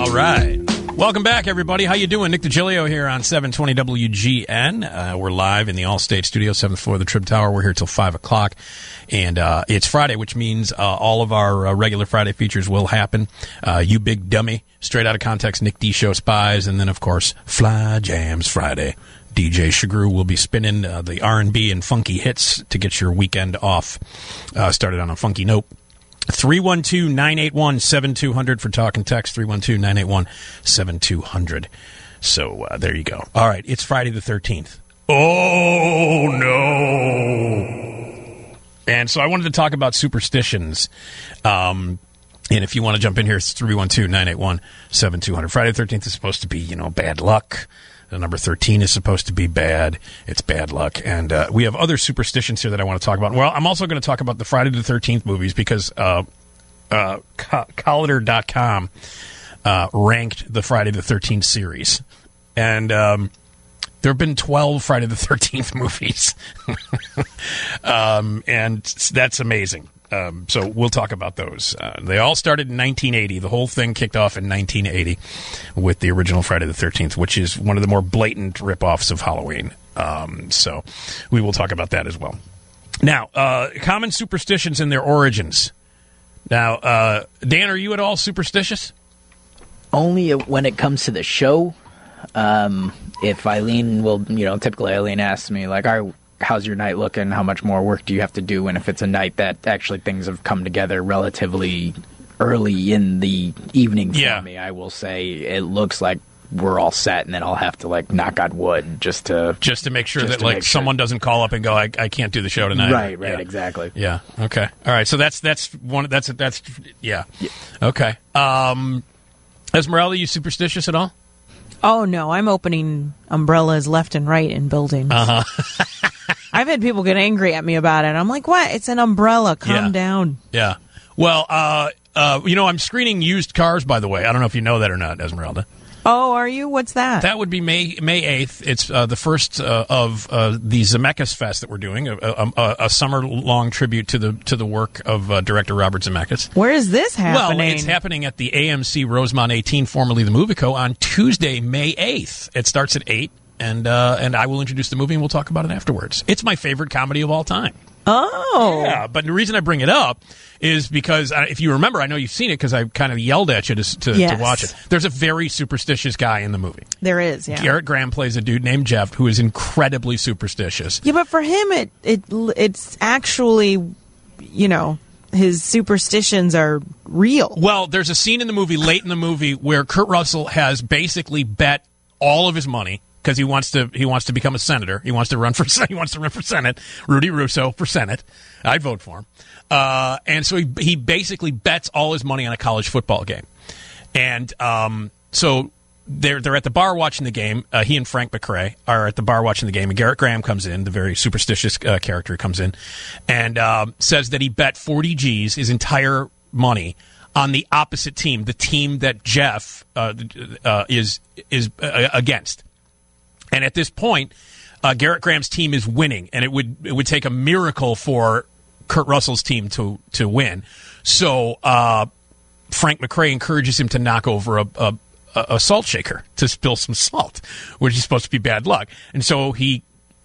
All right. Welcome back, everybody. How you doing? Nick DiGilio here on 720 WGN. We're live in the Allstate studio, 7th floor of the Trib Tower. We're here till 5 o'clock. And it's Friday, which means all of our regular Friday features will happen. You Big Dummy, Straight Out of Context, Nick D Show Spies, and then, of course, Fly Jams Friday. DJ Shagru will be spinning the R&B and funky hits to get your weekend off started on a funky note. 312-981-7200 for talk and text, 312-981-7200. So there you go. All right, it's Friday the 13th. Oh, no. And so I wanted to talk about superstitions. And if you want to jump in here, it's 312-981-7200. Friday the 13th is supposed to be, bad luck. The number 13 is supposed to be bad. It's bad luck. And we have other superstitions here that I want to talk about. Well, I'm also going to talk about the Friday the 13th movies because Collider.com ranked the Friday the 13th series. And there have been 12 Friday the 13th movies. And that's amazing. So we'll talk about those. They all started in 1980. The whole thing kicked off in 1980 with the original Friday the 13th, which is one of the more blatant ripoffs of Halloween. So we will talk about that as well. Now, common superstitions and their origins. Now, Dan, are you at all superstitious? Only when it comes to the show. If Eileen will, typically Eileen asks me, like, how's your night looking? How much more work do you have to do? And if it's a night that actually things have come together relatively early in the evening for me, I will say it looks like we're all set, and then I'll have to knock on wood just to make sure that someone doesn't call up and go, I can't do the show tonight. Right, exactly. Yeah. Okay. All right. So that's yeah. Okay. Esmeralda, you superstitious at all? Oh no, I'm opening umbrellas left and right in buildings. I've had people get angry at me about it. I'm like, what? It's an umbrella. Calm down. Yeah. Well, I'm screening used cars, by the way. I don't know if you know that or not, Esmeralda. Oh, are you? What's that? That would be May 8th. It's the first of the Zemeckis Fest that we're doing, a summer-long tribute to the work of director Robert Zemeckis. Where is this happening? Well, it's happening at the AMC Rosemont 18, formerly the Movico, on Tuesday, May 8th. It starts at 8, and I will introduce the movie, and we'll talk about it afterwards. It's my favorite comedy of all time. Oh. Yeah, but the reason I bring it up is because, if you remember, I know you've seen it because I kind of yelled at you to watch it. There's a very superstitious guy in the movie. There is, yeah. Garrett Graham plays a dude named Jeff who is incredibly superstitious. Yeah, but for him, it's actually, his superstitions are real. Well, there's a scene in the movie, late in the movie, where Kurt Russell has basically bet all of his money, because he wants to become a senator. He wants to run for Senate. Rudy Russo for Senate. I'd vote for him. And so he basically bets all his money on a college football game. And so they're at the bar watching the game. He and Frank McRae are at the bar watching the game. And Garrett Graham comes in, the very superstitious character comes in, and says that he bet 40 G's, his entire money, on the opposite team, the team that Jeff is against. And at this point, Garrett Graham's team is winning, and it would take a miracle for Kurt Russell's team to win. So Frank McRae encourages him to knock over a salt shaker to spill some salt, which is supposed to be bad luck. And so he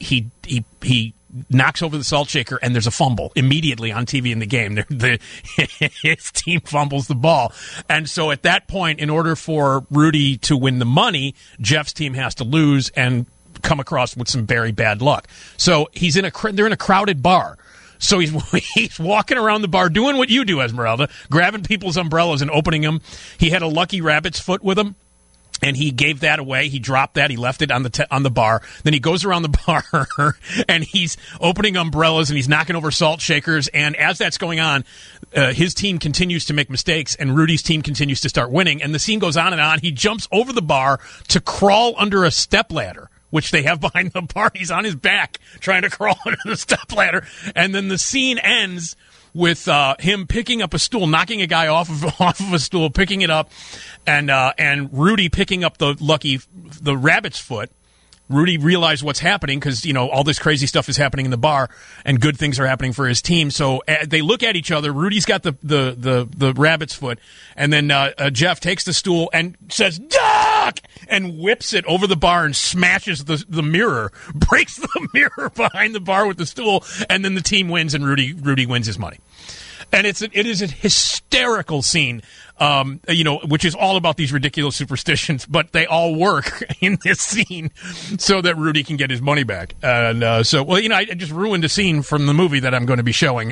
knocks over the salt shaker, and there's a fumble immediately on TV in the game. His team fumbles the ball. And so at that point, in order for Rudy to win the money, Jeff's team has to lose and come across with some very bad luck. So they're in a crowded bar. So he's walking around the bar doing what you do, Esmeralda, grabbing people's umbrellas and opening them. He had a Lucky Rabbit's foot with him, and he gave that away. He dropped that. He left it on the bar. Then he goes around the bar, and he's opening umbrellas, and he's knocking over salt shakers. And as that's going on, his team continues to make mistakes, and Rudy's team continues to start winning. And the scene goes on and on. He jumps over the bar to crawl under a stepladder, which they have behind the bar. He's on his back trying to crawl under the stepladder. And then the scene ends with him picking up a stool, knocking a guy off of a stool, picking it up, and Rudy picking up the rabbit's foot Rudy realized what's happening because, all this crazy stuff is happening in the bar and good things are happening for his team. So they look at each other. Rudy's got the rabbit's foot. And then Jeff takes the stool and says, "Duck!" and whips it over the bar and smashes the mirror, breaks the mirror behind the bar with the stool. And then the team wins and Rudy wins his money. And it is a hysterical scene, which is all about these ridiculous superstitions, but they all work in this scene so that Rudy can get his money back. And I just ruined a scene from the movie that I'm going to be showing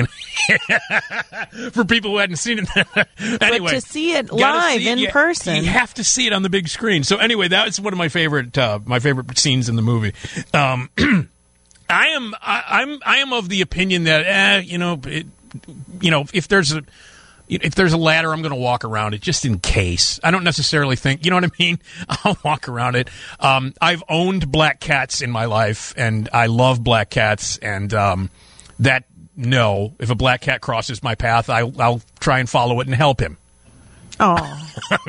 for people who hadn't seen it. Anyway, but to see it live in person, you have to see it on the big screen. So anyway, that's one of my favorite scenes in the movie. I am of the opinion that if there's a ladder, I'm going to walk around it just in case. I don't necessarily think, you know what I mean? I'll walk around it. I've owned black cats in my life, and I love black cats. And if a black cat crosses my path, I'll try and follow it and help him. Oh,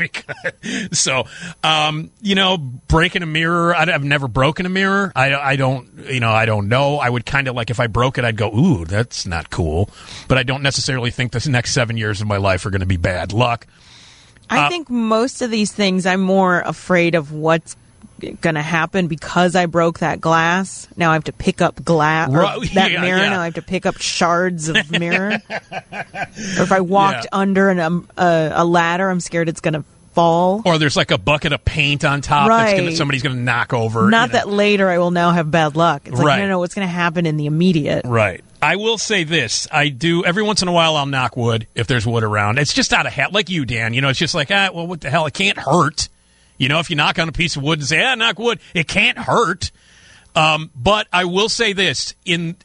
so breaking a mirror. I've never broken a mirror. I don't know. I would kind of like if I broke it, I'd go, "Ooh, that's not cool." But I don't necessarily think the next 7 years of my life are going to be bad luck. I think most of these things, I'm more afraid of what's going to happen because I broke that glass. Now I have to pick up mirror. Yeah. Now I have to pick up shards of mirror. Or if I walked under a ladder, I'm scared it's going to fall. Or there's like a bucket of paint on top that somebody's going to knock over. Not that later I will now have bad luck. It's like, no, what's going to happen in the immediate. Right. I will say this. I do, every once in a while, I'll knock wood if there's wood around. It's just out of hat, like you, Dan. It's just like, what the hell? It can't hurt. If you knock on a piece of wood and say, knock wood, it can't hurt. But I will say this, in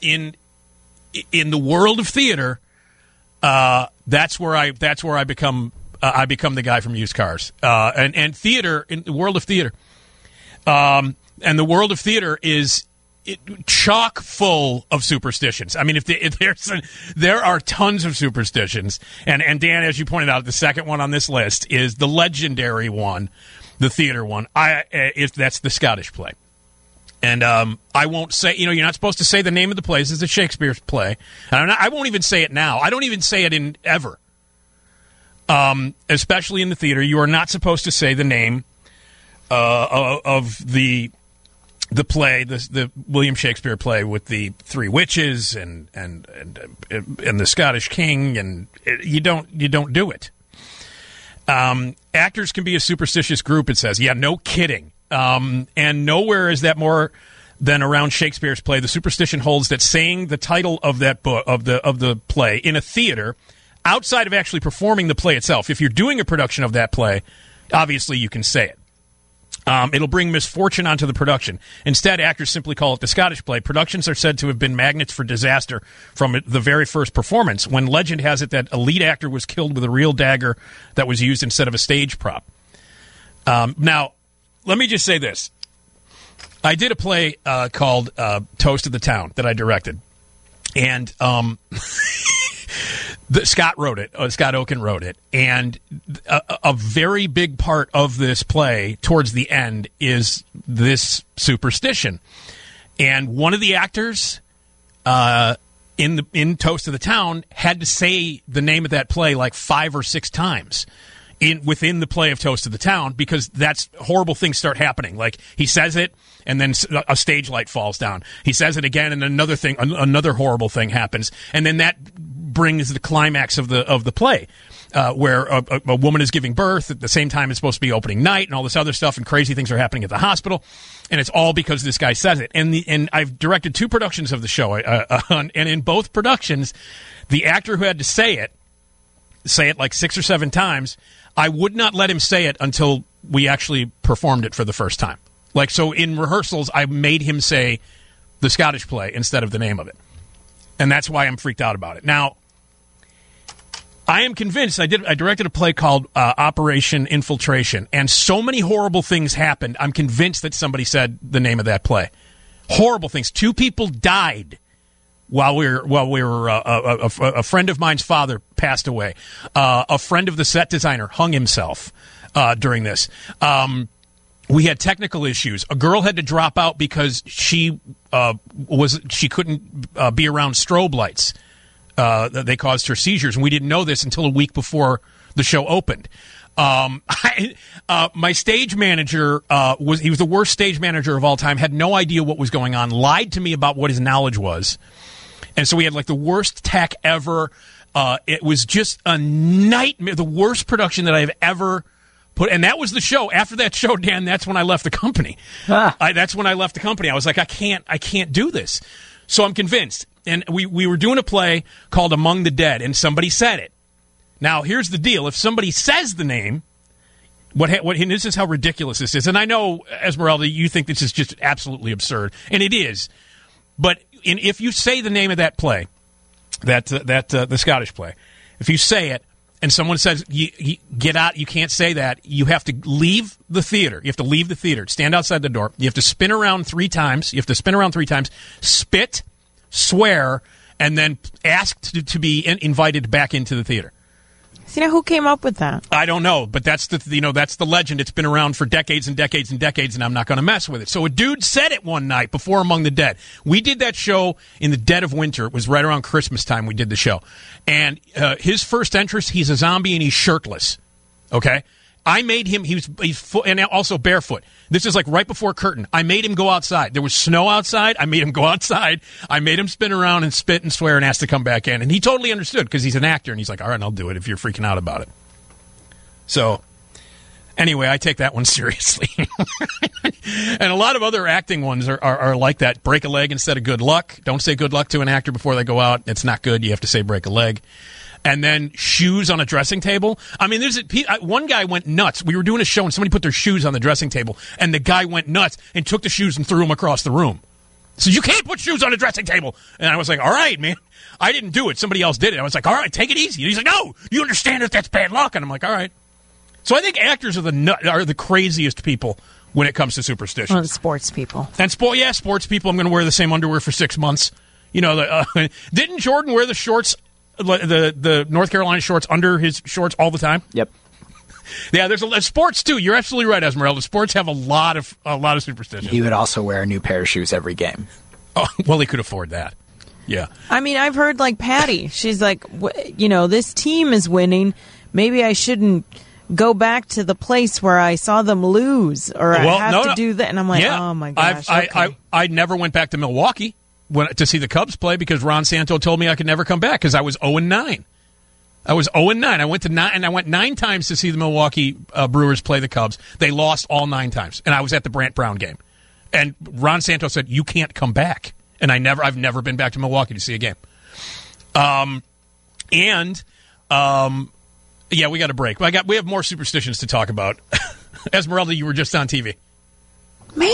the world of theater, that's where I become the guy from used cars. And theater, in the world of theater, and the world of theater is chock full of superstitions. I mean, there are tons of superstitions. And Dan, as you pointed out, the second one on this list is the legendary one. The theater one, that's the Scottish play. And I won't say, you're not supposed to say the name of the play. This is a Shakespeare play. And I won't even say it now. I don't even say it in ever. Especially in the theater, you are not supposed to say the name of the play, the William Shakespeare play with the three witches and the Scottish king, and you don't do it. Actors can be a superstitious group, it says. Yeah, no kidding. And nowhere is that more than around Shakespeare's play. The superstition holds that saying the title of that book of the play in a theater, outside of actually performing the play itself, if you're doing a production of that play, obviously you can say it. It'll bring misfortune onto the production. Instead, actors simply call it the Scottish play. Productions are said to have been magnets for disaster from the very first performance, when legend has it that a lead actor was killed with a real dagger that was used instead of a stage prop. Now, let me just say this. I did a play called Toast of the Town that I directed. And Scott wrote it. Scott Oken wrote it. And a very big part of this play towards the end is this superstition. And one of the actors in Toast of the Town had to say the name of that play like 5 or 6 times within the play of Toast of the Town, because that's horrible things start happening. Like, he says it, and then a stage light falls down. He says it again, and another horrible thing happens. And then that brings the climax of the play, where a woman is giving birth at the same time it's supposed to be opening night, and all this other stuff, and crazy things are happening at the hospital, and it's all because this guy says it. And I've directed 2 productions of the show, and in both productions, the actor who had to say it like 6 or 7 times, I would not let him say it until we actually performed it for the first time. Like, so in rehearsals, I made him say the Scottish play instead of the name of it. And that's why I'm freaked out about it. Now, I am convinced, I directed a play called Operation Infiltration, and so many horrible things happened, I'm convinced that somebody said the name of that play. Horrible things. 2 people died while we were a friend of mine's father passed away. A friend of the set designer hung himself during this. we had technical issues. A girl had to drop out because she couldn't be around strobe lights. They caused her seizures, and we didn't know this until a week before the show opened. My stage manager he was the worst stage manager of all time, had no idea what was going on, lied to me about what his knowledge was. And so we had like the worst tech ever. It was just a nightmare, the worst production that I've ever put. And that was the show. After that show, Dan, that's when I left the company. That's when I left the company. I was like, I can't do this. So I'm convinced. And we were doing a play called Among the Dead, and somebody said it. Now, here's the deal. If somebody says the name, and this is how ridiculous this is. And I know, Esmeralda, you think this is just absolutely absurd, and it is. But if you say the name of that play, the Scottish play, if you say it and someone says, you get out, you can't say that, you have to leave the theater. You have to leave the theater. Stand outside the door. You have to spin around 3 times. Spit, swear, and then ask to be invited back into the theater. So, who came up with that? I don't know, but that's the legend. It's been around for decades and decades and decades, and I'm not going to mess with it. So a dude said it one night before Among the Dead. We did that show in the dead of winter. It was right around Christmas time we did the show. And his first entrance, he's a zombie and he's shirtless. Okay? I made him, he's and also barefoot. This is like right before curtain. I made him go outside. There was snow outside. I made him go outside. I made him spin around and spit and swear and ask to come back in. And he totally understood because he's an actor. And he's like, all right, I'll do it if you're freaking out about it. So, anyway, I take that one seriously. And a lot of other acting ones are like that. Break a leg instead of good luck. Don't say good luck to an actor before they go out. It's not good. You have to say break a leg. And then shoes on a dressing table. I mean, one guy went nuts. We were doing a show and somebody put their shoes on the dressing table, and the guy went nuts and took the shoes and threw them across the room. So you can't put shoes on a dressing table. And I was like, all right, man. I didn't do it. Somebody else did it. I was like, all right, take it easy. And he's like, no, you understand that that's bad luck. And I'm like, all right. So I think actors are the craziest people when it comes to superstitions. Well, sports people. And sports people. I'm going to wear the same underwear for 6 months. Didn't Jordan wear the shorts? The North Carolina shorts under his shorts all the time. Yep. Yeah, there's sports too. You're absolutely right, Esmeralda. Sports have a lot of superstitions. He would also wear a new pair of shoes every game. Oh, well, he could afford that. Yeah. I mean, I've heard like Patty. She's like, this team is winning. Maybe I shouldn't go back to the place where I saw them lose, or I have to do that. And I'm like, oh my gosh. I never went back to Milwaukee to see the Cubs play because Ron Santo told me I could never come back because I was 0-9. I was 0-9. I went 9 times to see the Milwaukee Brewers play the Cubs. They lost all 9 times, and I was at the Brant Brown game. And Ron Santo said, "You can't come back." And I've never been back to Milwaukee to see a game. Yeah, we got a break. We have more superstitions to talk about. Esmeralda, you were just on TV. Man.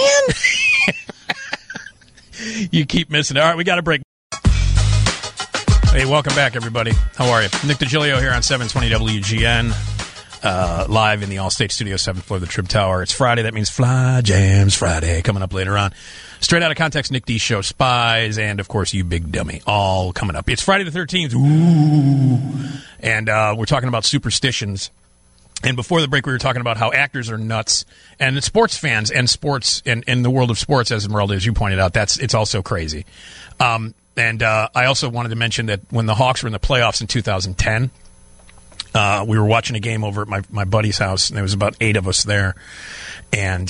You keep missing it. All right, we got a break. Hey, welcome back, everybody. How are you? Nick DiGilio here on 720 WGN, live in the Allstate Studio, 7th floor of the Trib Tower. It's Friday. That means Fly Jams Friday coming up later on. Straight Out of Context, Nick D Show, Spies, and, of course, You Big Dummy, all coming up. It's Friday the 13th. Ooh. And we're talking about superstitions. And before the break, we were talking about how actors are nuts, and sports fans and sports and in the world of sports, as Esmeralda, as you pointed out, it's also crazy. And I also wanted to mention that when the Hawks were in the playoffs in 2010, we were watching a game over at my buddy's house, and there was about 8 of us there, and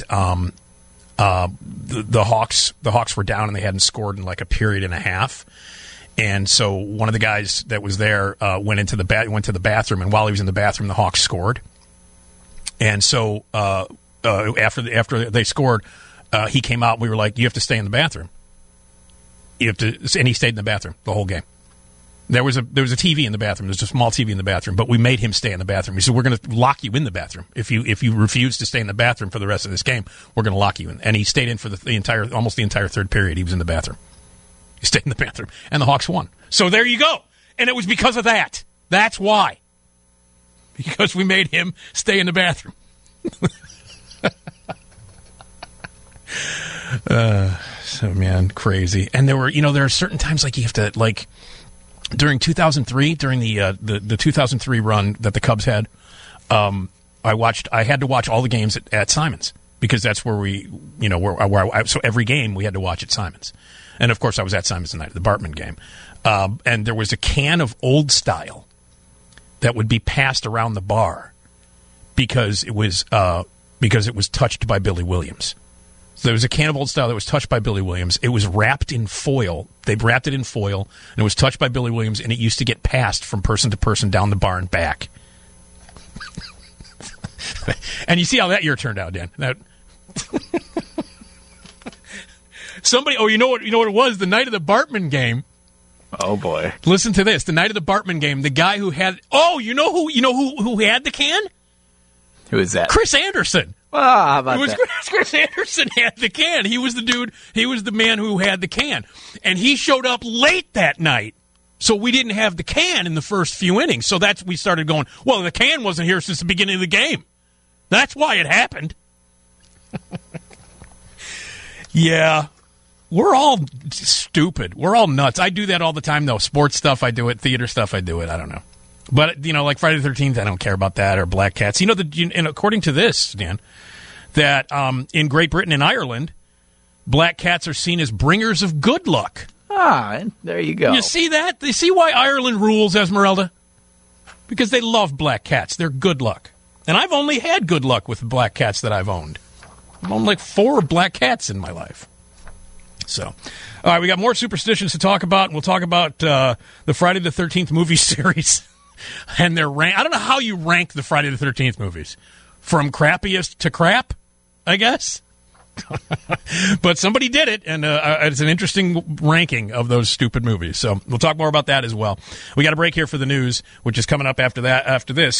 the Hawks were down and they hadn't scored in like a period and a half. And so one of the guys that was there went to the bathroom, and while he was in the bathroom, the Hawks scored. And so after they scored, he came out. And we were like, "You have to stay in the bathroom. You have to," and he stayed in the bathroom the whole game. There was a TV in the bathroom. There's a small TV in the bathroom, but we made him stay in the bathroom. He said, "We're going to lock you in the bathroom if you refuse to stay in the bathroom for the rest of this game. We're going to lock you in." And he stayed in for almost the entire third period. He was in the bathroom. He stayed in the bathroom, and the Hawks won. So there you go. And it was because of that. That's why. Because we made him stay in the bathroom. So, man, crazy. And there are certain times like you have to, like, during 2003, during the 2003 run that the Cubs had, I had to watch all the games at Simons. because that's where so every game we had to watch at Simon's. And, of course, I was at Simon's the night of the Bartman game. And there was a can of Old Style that would be passed around the bar because it was touched by Billy Williams. So there was a can of Old Style that was touched by Billy Williams. It was wrapped in foil. They wrapped it in foil, and it was touched by Billy Williams, and it used to get passed from person to person down the bar and back. And you see how that year turned out, Dan. You know what it was? The night of the Bartman game. Oh boy! Listen to this. The night of the Bartman game, the guy who had who had the can? Who is that? Chris Anderson. Oh, how about that? Chris Anderson had the can. He was the dude. He was the man who had the can, and he showed up late that night. So we didn't have the can in the first few innings. So we started going, well, the can wasn't here since the beginning of the game. That's why it happened. Yeah. We're all stupid. We're all nuts. I do that all the time, though. Sports stuff, I do it. Theater stuff, I do it. I don't know. But, like Friday the 13th, I don't care about that, or Black Cats. And according to this, Dan, that in Great Britain and Ireland, black cats are seen as bringers of good luck. Ah, there you go. You see that? You see why Ireland rules, Esmeralda? Because they love black cats. They're good luck. And I've only had good luck with the black cats that I've owned. I've owned like 4 black cats in my life. So, all right, we got more superstitions to talk about, and we'll talk about the Friday the 13th movie series and their rank. I don't know how you rank the Friday the 13th movies. From crappiest to crap, I guess. But somebody did it, and it's an interesting ranking of those stupid movies. So we'll talk more about that as well. We got a break here for the news, which is coming up after this.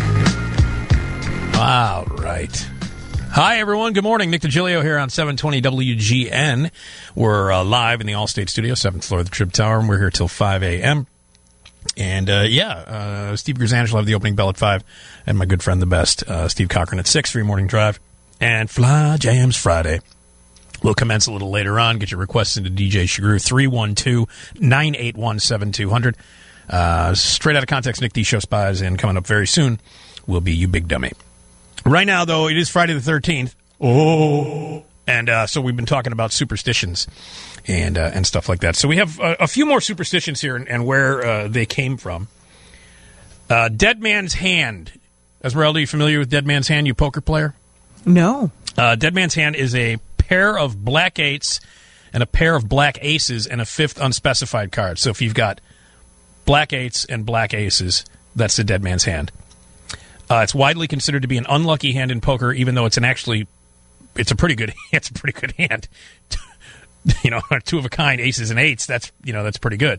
All right. Hi, everyone. Good morning. Nick DiGilio here on 720 WGN. We're live in the Allstate studio, 7th floor of the Trib Tower, and we're here till 5 a.m. And, Steve Grzanich will have the opening bell at 5, and my good friend, the best, Steve Cochran at 6 for your morning drive. And Fly Jams Friday. We'll commence a little later on. Get your requests into DJ Shagru, 312-981-7200. Straight out of context, Nick D. Show Spies, and coming up very soon will be You Big Dummy. Right now, though, it is Friday the 13th. Oh. And so we've been talking about superstitions and stuff like that. So we have a few more superstitions here and where they came from. Dead Man's Hand. Esmeralda, are you familiar with Dead Man's Hand, you poker player? No. Dead Man's Hand is a pair of black eights and a pair of black aces and a 5th unspecified card. So if you've got black eights and black aces, that's the Dead Man's Hand. It's widely considered to be an unlucky hand in poker, even though it's a pretty good hand. 2 of a kind, aces and eights. That's pretty good.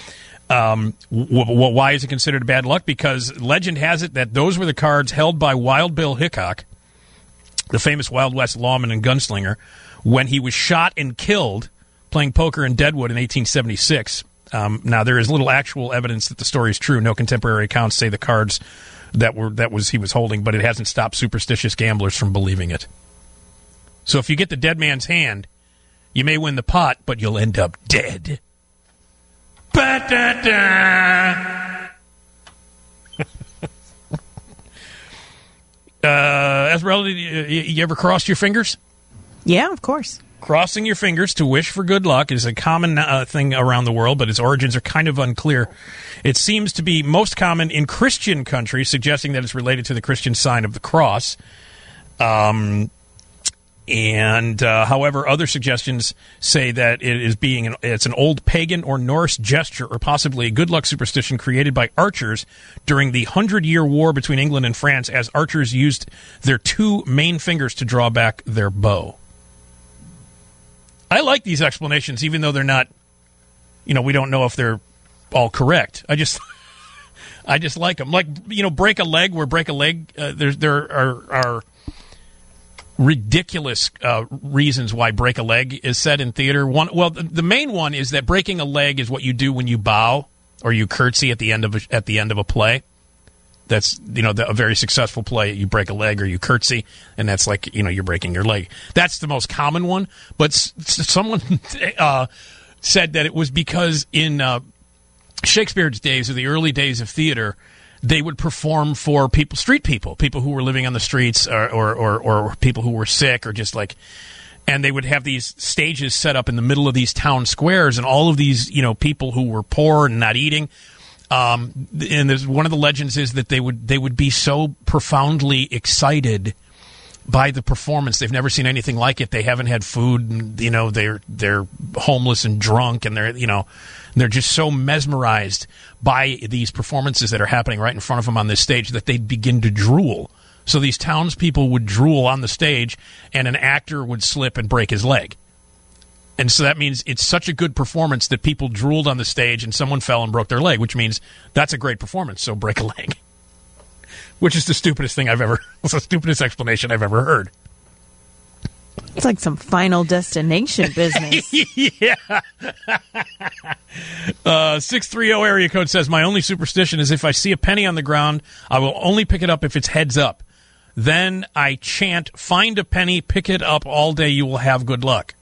Why is it considered bad luck? Because legend has it that those were the cards held by Wild Bill Hickok, the famous Wild West lawman and gunslinger, when he was shot and killed playing poker in Deadwood in 1876. Now there is little actual evidence that the story is true. No contemporary accounts say the cards he was holding, but it hasn't stopped superstitious gamblers from believing it. So if you get the Dead Man's Hand, you may win the pot, but you'll end up dead. Ba-da-da. Esmeralda, you ever crossed your fingers? Yeah, of course. Crossing your fingers to wish for good luck is a common thing around the world, but its origins are kind of unclear. It seems to be most common in Christian countries, suggesting that it's related to the Christian sign of the cross. However, other suggestions say that it's an old pagan or Norse gesture, or possibly a good luck superstition created by archers during the 100-Year War between England and France, as archers used their 2 main fingers to draw back their bow. I like these explanations, even though they're not, we don't know if they're all correct. I just like them. Like, break a leg, there are ridiculous reasons why break a leg is said in theater. The main one is that breaking a leg is what you do when you bow or you curtsy at the end of a play. That's, a very successful play. You break a leg or you curtsy, and that's like, you're breaking your leg. That's the most common one. But someone said that it was because in Shakespeare's days, or the early days of theater, they would perform for street people who were living on the streets or people who were sick or just like, and they would have these stages set up in the middle of these town squares, and all of these, people who were poor and not eating. And there's one of the legends is that they would be so profoundly excited by the performance. They've never seen anything like it. They haven't had food, and they're homeless and drunk, and they're just so mesmerized by these performances that are happening right in front of them on this stage that they begin to drool. So these townspeople would drool on the stage, and an actor would slip and break his leg. And so that means it's such a good performance that people drooled on the stage and someone fell and broke their leg, which means that's a great performance, so break a leg. Which is the stupidest explanation I've ever heard. It's like some Final Destination business. Yeah. 630 area code says, my only superstition is if I see a penny on the ground, I will only pick it up if it's heads up. Then I chant, find a penny, pick it up all day, you will have good luck.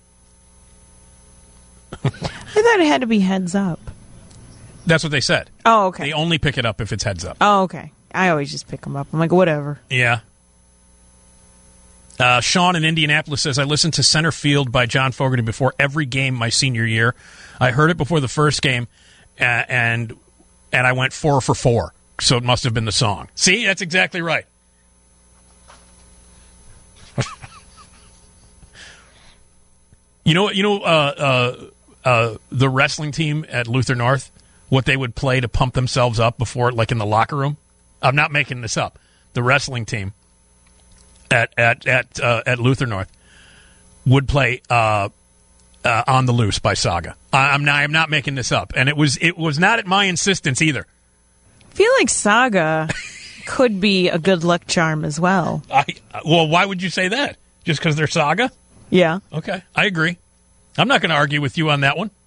I thought it had to be heads up. That's what they said. Oh, okay. They only pick it up if it's heads up. Oh, okay. I always just pick them up. I'm like, whatever. Yeah. Sean in Indianapolis says, I listened to Center Field by John Fogerty before every game my senior year. I heard it before the first game, and I went 4 for 4. So it must have been the song. See, that's exactly right. The wrestling team at Luther North, what they would play to pump themselves up before, like in the locker room. I'm not making this up. The wrestling team at Luther North would play On the Loose by Saga. I'm not making this up, and it was not at my insistence either. I feel like Saga could be a good luck charm as well. Well, why would you say that? Just because they're Saga? Yeah. Okay, I agree. I'm not going to argue with you on that one.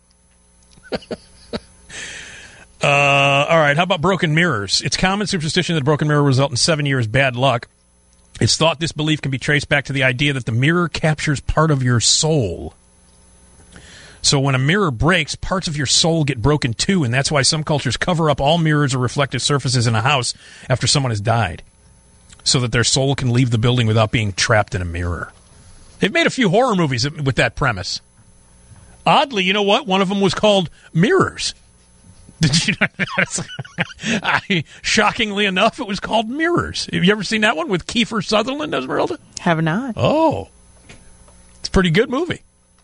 All right, how about broken mirrors? It's common superstition that a broken mirror will result in 7 years bad luck. It's thought this belief can be traced back to the idea that the mirror captures part of your soul. So when a mirror breaks, parts of your soul get broken too, and that's why some cultures cover up all mirrors or reflective surfaces in a house after someone has died, so that their soul can leave the building without being trapped in a mirror. They've made a few horror movies with that premise. Oddly, you know what? One of them was called Mirrors. Did you know that? Shockingly enough, it was called Mirrors. Have you ever seen that one with Kiefer Sutherland, Esmeralda? Have not. Oh. It's a pretty good movie.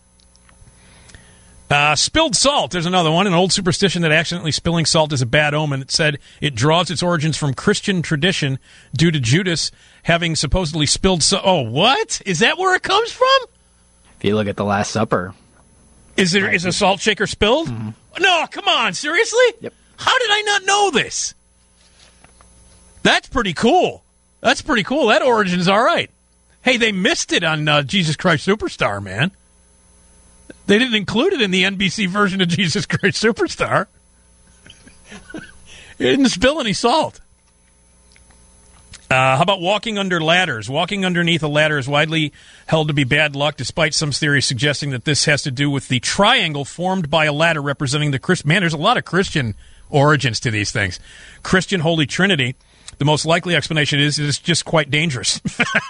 Spilled salt. There's another one. An old superstition that accidentally spilling salt is a bad omen. It said it draws its origins from Christian tradition due to Judas having supposedly spilled salt. Oh, what? Is that where it comes from? If you look at the Last Supper. Is a salt shaker spilled? Mm-hmm. No, come on. Seriously? Yep. How did I not know this? That's pretty cool. That origin's all right. Hey, they missed it on Jesus Christ Superstar, man. They didn't include it in the NBC version of Jesus Christ Superstar. It didn't spill any salt. How about walking under ladders? Walking underneath a ladder is widely held to be bad luck, despite some theories suggesting that this has to do with the triangle formed by a ladder representing the Christian. Man, there's a lot of Christian origins to these things. Christian Holy Trinity. The most likely explanation is it's just quite dangerous.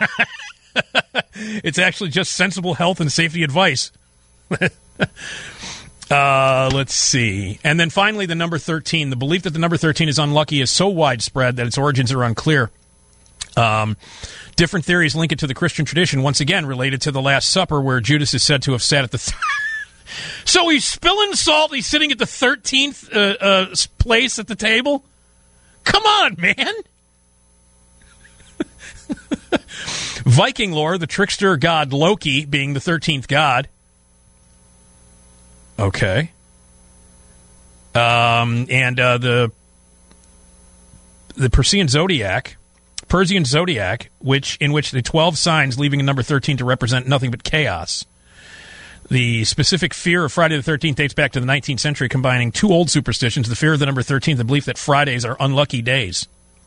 It's actually just sensible health and safety advice. Let's see. And then finally, the number 13. The belief that the number 13 is unlucky is so widespread that its origins are unclear. Different theories link it to the Christian tradition, once again related to the Last Supper, where Judas is said to have sat at the... So he's spilling salt, he's sitting at the 13th place at the table? Come on, man! Viking lore, the trickster god Loki being the 13th god. Okay. And the Persian zodiac, in which the 12 signs leaving a number 13 to represent nothing but chaos. The specific fear of Friday the 13th dates back to the 19th century, combining two old superstitions, the fear of the number 13 and the belief that Fridays are unlucky days.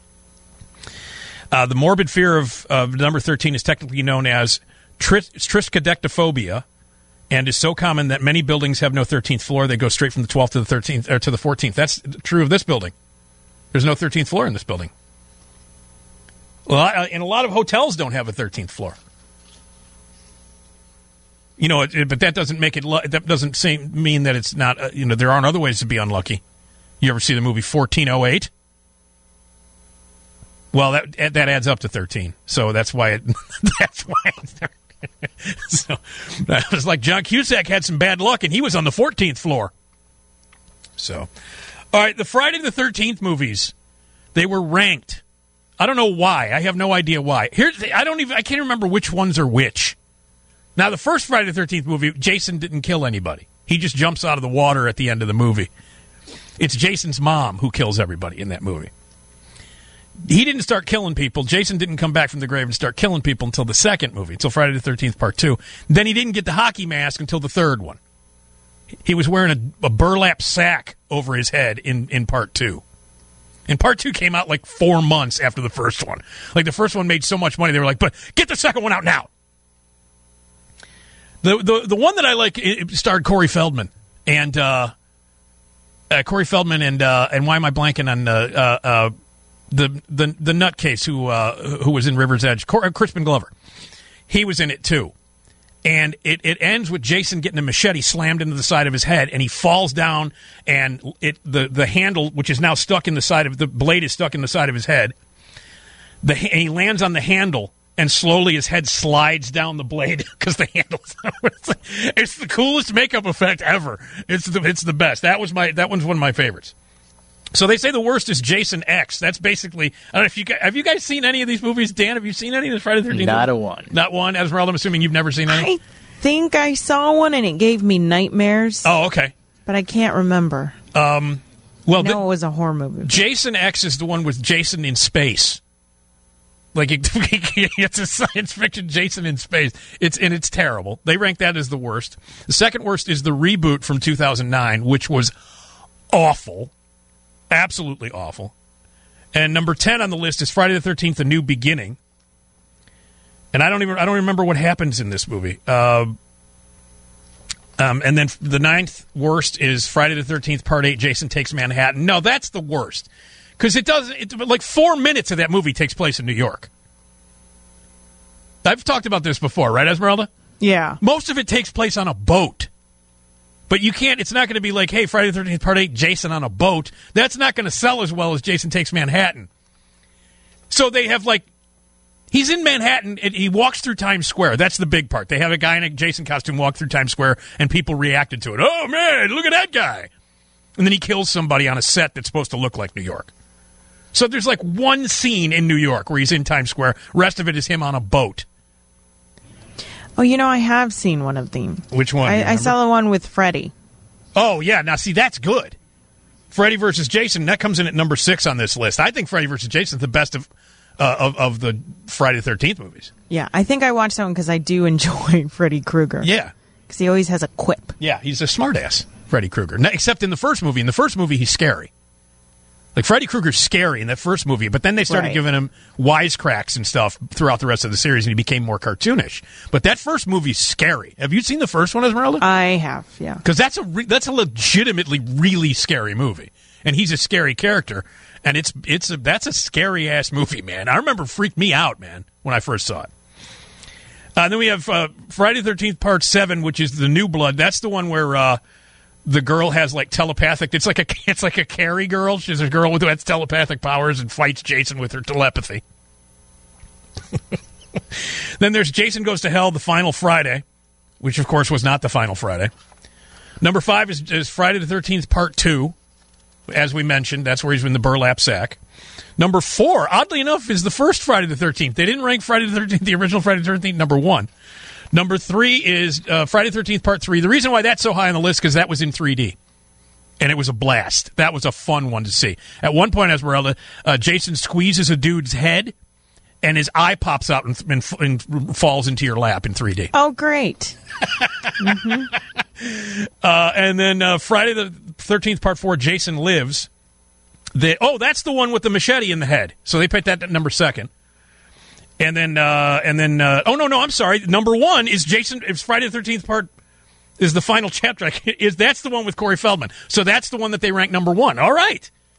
The morbid fear of the number 13 is technically known as triskaidekaphobia, and is so common that many buildings have no 13th floor. They go straight from the 12th to the 13th or to the 14th. That's true of this building. There's no 13th floor in this building. Well, and a lot of hotels don't have a 13th floor. You know, but that doesn't make it. That doesn't mean that it's not. There aren't other ways to be unlucky. You ever see the movie 1408? Well, that adds up to 13. So that's why it. That's why. So that was like John Cusack had some bad luck, and he was on the 14th floor. So, all right, the Friday the 13th movies, they were ranked. I don't know why. I have no idea why. I can't remember which ones are which. Now, the first Friday the 13th movie, Jason didn't kill anybody. He just jumps out of the water at the end of the movie. It's Jason's mom who kills everybody in that movie. He didn't start killing people. Jason didn't come back from the grave and start killing people until the second movie, until Friday the 13th Part 2. Then he didn't get the hockey mask until the third one. He was wearing a burlap sack over his head in Part 2. And Part 2 came out like 4 months after the first one. Like, the first one made so much money, they were like, but get the second one out now. The one that I like, it starred Corey Feldman. And Corey Feldman and why am I blanking on the nutcase who was in River's Edge? Crispin Glover. He was in it too. And it ends with Jason getting a machete slammed into the side of his head, and he falls down, and the handle, which is now stuck in the side of the blade, is stuck in the side of his head. And he lands on the handle, and slowly his head slides down the blade because the handle's. It's the coolest makeup effect ever. It's the best. That one's one of my favorites. So they say the worst is Jason X. That's basically. I don't know if you guys, have you guys seen any of these movies? Dan, have you seen any of the Friday the 13th? Not a one. Not one. Esmeralda, I'm assuming you've never seen any. I think I saw one and it gave me nightmares. Oh, okay. But I can't remember. Well, it was a horror movie. Jason X is the one with Jason in space. Like it's a science fiction Jason in space. It's terrible. They rank that as the worst. The second worst is the reboot from 2009, which was awful. Absolutely awful. And number 10 on the list is Friday the 13th: A New Beginning. And I don't remember what happens in this movie. And then the 9th worst is Friday the 13th Part 8: Jason Takes Manhattan. No, that's the worst. Because like 4 minutes of that movie takes place in New York. I've talked about this before, right, Esmeralda? Yeah. Most of it takes place on a boat. But you can't, it's not going to be like, hey, Friday the 13th Part 8, Jason on a boat. That's not going to sell as well as Jason Takes Manhattan. So they have he's in Manhattan, and he walks through Times Square. That's the big part. They have a guy in a Jason costume walk through Times Square, and people reacted to it. Oh, man, look at that guy. And then he kills somebody on a set that's supposed to look like New York. So there's one scene in New York where he's in Times Square. Rest of it is him on a boat. Oh, I have seen one of them. Which one? I saw the one with Freddy. Oh, yeah. Now, see, that's good. Freddy versus Jason, that comes in at number 6 on this list. I think Freddy versus Jason is the best of the Friday the 13th movies. Yeah, I think I watched that one because I do enjoy Freddy Krueger. Yeah. Because he always has a quip. Yeah, he's a smartass, Freddy Krueger. Except in the first movie. In the first movie, he's scary. Freddy Krueger's scary in that first movie, but then they started giving him wisecracks and stuff throughout the rest of the series, and he became more cartoonish. But that first movie's scary. Have you seen the first one, Esmeralda? I have, yeah. Because that's a legitimately really scary movie, and he's a scary character, and that's a scary ass movie, man. I remember it freaked me out, man, when I first saw it. Then we have Friday the 13th Part 7, which is the New Blood. That's the one where the girl has telepathic. It's like a Carrie girl. She's a girl who has telepathic powers and fights Jason with her telepathy. Then there's Jason Goes to Hell: The Final Friday, which of course was not the final Friday. Number 5 is Friday the 13th Part 2, as we mentioned. That's where he's in the burlap sack. Number 4, oddly enough, is the first Friday the 13th. They didn't rank Friday the 13th, the original Friday the 13th, number 1. Number 3 is Friday the 13th Part 3. The reason why that's so high on the list is because that was in 3D. And it was a blast. That was a fun one to see. At one point, Esmeralda, Jason squeezes a dude's head, and his eye pops out and falls into your lap in 3D. Oh, great. Mm-hmm. And then Friday the 13th Part 4, Jason Lives. That's the one with the machete in the head. So they picked that at number 2. And then, I'm sorry. Number 1 is it's Friday the 13th Part is the final chapter. That's the one with Corey Feldman. So that's the one that they rank number 1. All right.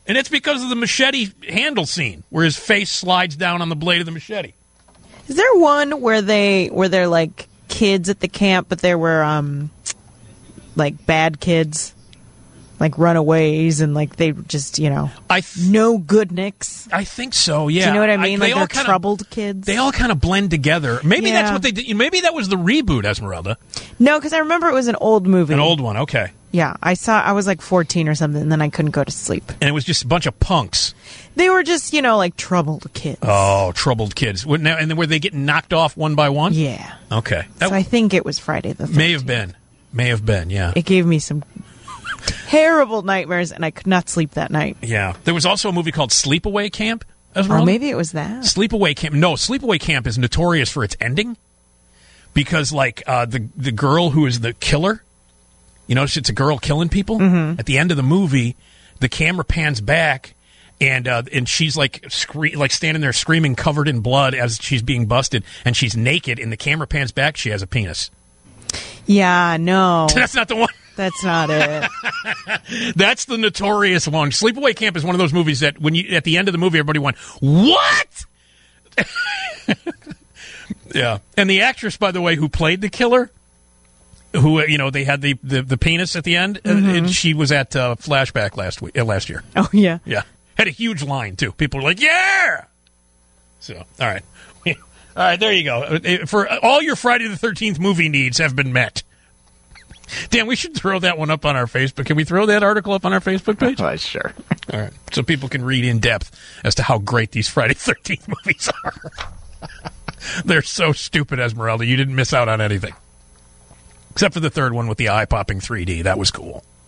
And it's because of the machete handle scene where his face slides down on the blade of the machete. Is there one where they're like kids at the camp, but there were like bad kids, like runaways, and like they just no good nicks? I think so. Yeah, do you know what I mean? Like they're troubled kids. They all kind of blend together. Maybe that's what they did. Maybe that was the reboot, Esmeralda. No, because I remember it was an old movie. An old one. Okay. Yeah, I was like 14 or something, and then I couldn't go to sleep. And it was just a bunch of punks. They were just, like troubled kids. Oh, troubled kids. And then were they getting knocked off one by one? Yeah. Okay. So I think it was Friday the 13th. May have been, yeah. It gave me some terrible nightmares, and I could not sleep that night. Yeah. There was also a movie called Sleepaway Camp. Esmeralda? Oh, maybe it was that. Sleepaway Camp. No, Sleepaway Camp is notorious for its ending. Because, like, the girl who is the killer... You notice it's a girl killing people? Mm-hmm. At the end of the movie, the camera pans back, and she's like standing there screaming, covered in blood as she's being busted, and she's naked, and the camera pans back, she has a penis. Yeah, no. That's not the one. That's not it. That's the notorious one. Sleepaway Camp is one of those movies that at the end of the movie, everybody went, "What?" Yeah. And the actress, by the way, who played the killer... Who they had the penis at the end, and she was at Flashback last year. Oh yeah, had a huge line too. People were like, "Yeah!" So all right, there you go. For all your Friday the 13th movie needs have been met. Dan, we should throw that one up on our Facebook. Can we throw that article up on our Facebook page? Sure. All right, so people can read in depth as to how great these Friday the 13th movies are. They're so stupid, Esmeralda. You didn't miss out on anything. Except for the third one with the eye-popping 3D. That was cool.